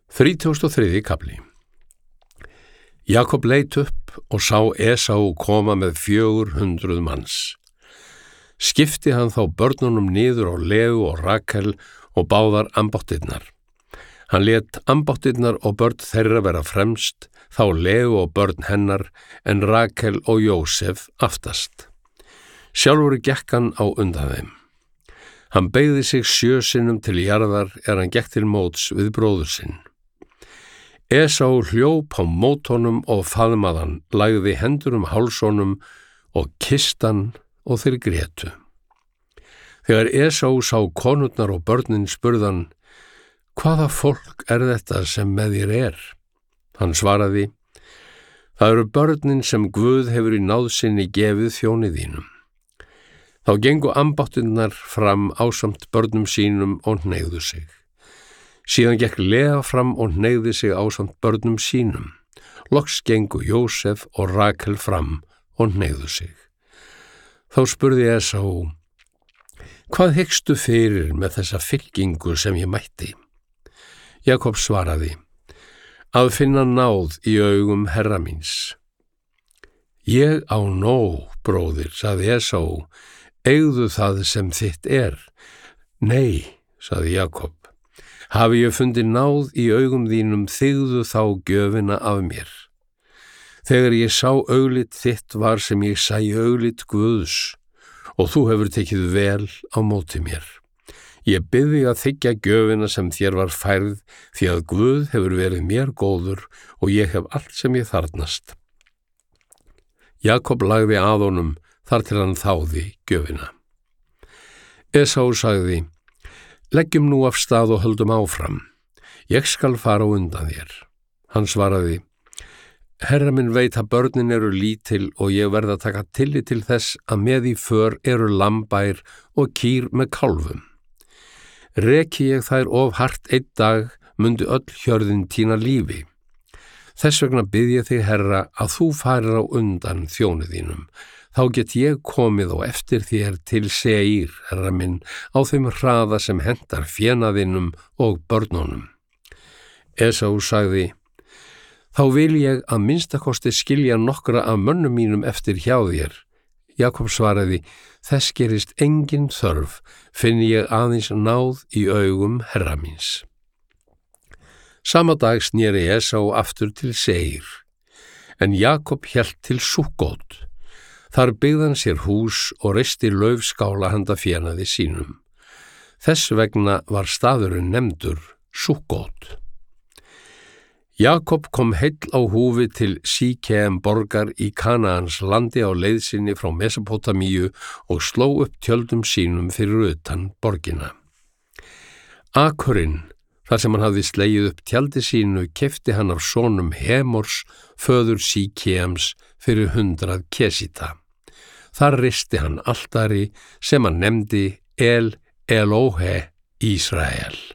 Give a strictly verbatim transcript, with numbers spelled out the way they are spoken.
Þrítugasti og þriðji kafli. Jakob leit upp og sá Esau koma með fjögur hundruð manns. Skipti hann þá börnunum niður á Leu og Rakel og báðar ambáttirnar. Hann lét ambáttirnar og börn þeirra vera fremst, þá Leu og börn hennar, en Rakel og Jósef aftast. Sjálfur gekk hann á undan þeim. Hann beygði sig sjö sinnum til jarðar er hann gekk til móts við bróður sinn. Esau hljóp á mót honum og faðmaðan, lagði hendur um hálsonum og kistan og þeir grétu. Þegar Esau sá konurnar og börnin spurðan, hvaða fólk er þetta sem með þér er? Hann svaraði, það eru börnin sem Guð hefur í náð sinni gefið þjóni þínum. Þá gengu ambáttirnar fram ásamt börnum sínum og hneigðu sig. Síðan gekk Lea fram og hneigði sig ásamt börnum sínum. Loks gengu Jósef og Rakel fram og hneigðu sig. Þá spurði Esau, hvað hyggstu fyrir með þessa fylkingu sem ég mætti? Jakob svaraði, að finna náð í augum herra míns. Ég á nóg, bróðir, sagði Esau, eigðu það sem þitt er. Nei, sagði Jakob. Hafi ég fundið náð í augum þínum, þigðu þá gjöfina af mér. Þegar ég sá auglit þitt var sem ég sæi auglit Guðs, og þú hefur tekið vel á móti mér. Ég bið þig að þiggja gjöfina sem þér var færð, því að Guð hefur verið mér góður og ég hef allt sem ég þarnast. Jakob lagði að honum þar til hann þáði gjöfina. Esau sagði, leggjum nú af stað og höldum áfram. Ég skal fara á undan þér. Hann svaraði, herra minn veit að börnin eru lítil og ég verð að taka tillit til þess að með í för eru lambær og kýr með kálfum. Reki ég þær of hart einn dag, mundi öll hjörðin týna lífi. Þess vegna bið ég þig, herra, að þú farir á undan þjóni þínum. Þá get ég komið og eftir þér til Seir, herra minn, á þeim hraða sem hentar fénaðinum og börnunum. Esau sagði, þá vil ég að minnstakosti skilja nokkra af mönnum mínum eftir hjá þér. Jakob svaraði, þess gerist engin þörf, finn ég aðeins náð í augum herra míns. Sama dag sneri Esau aftur til Seir, en Jakob hélt til Sukkot. Þar byggði hann sér hús og reisti laufskála handa fénaði sínum. Þess vegna var staðurinn nefndur Sukkot. Jakob kom heill á húfi til Síkem borgar í Kanaans landi á leið sinni frá Mesopotamíu og sló upp tjöldum sínum fyrir utan borgina. Akurinn, þar sem hann hafði slegið upp tjaldi sínu, keypti hann af sonum Hemors, föður Síkems, fyrir hundrað kesita. Þar reisti hann altari sem hann nefndi El Elohe Ísrael.